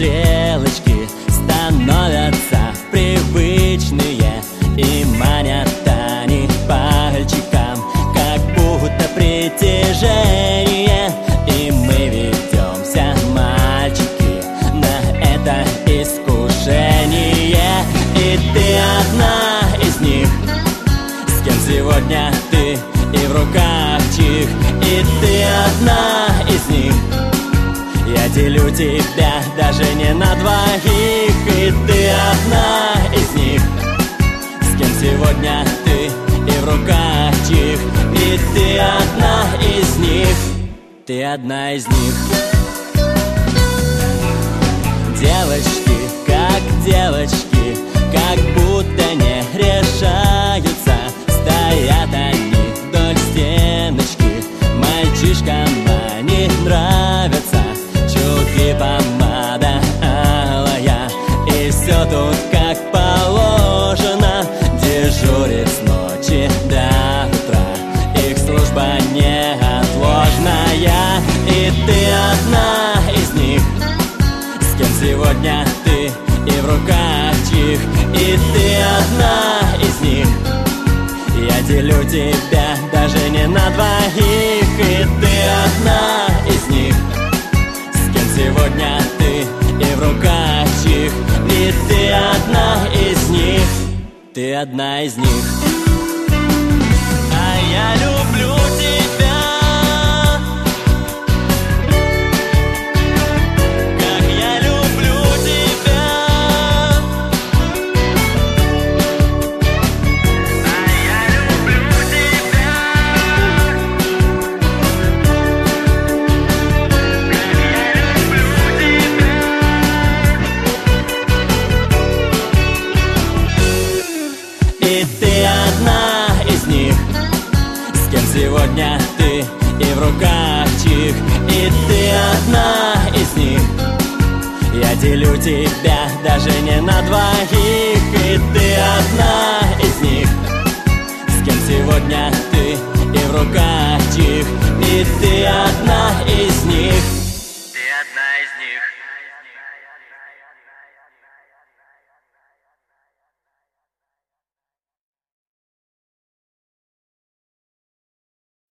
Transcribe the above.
стрелочки становятся привычные и манят они пальчикам, как будто притяжение. И мы ведемся, мальчики, на это искушение. И ты одна из них, с кем сегодня ты и в руках чих. И ты одна из них, я делю тебя даже не на двоих. И ты одна из них, с кем сегодня ты и в руках чих. И ты одна из них, ты одна из них. Девочки, как девочки, как будто не решаются. Стоят они вдоль стеночки, мальчишкам они нравятся. Чулки, помада алая, и все тут как положено. Дежурит с ночи до утра, их служба неотложная. И ты одна из них, с кем сегодня ты и в руках чих. И ты одна из них, я делю тебя даже не на двоих. И ты одна из них, с кем сегодня ты и в руках чих. И ты одна из них, ты одна из них. А я люблю тебя, как я люблю тебя. А я люблю тебя, как я люблю тебя. И ты одна из них, с кем сегодня ты и в руках чих. И ты одна из них, я делю тебя даже не на двоих. И ты одна из них, с кем сегодня ты и в руках чих. И ты одна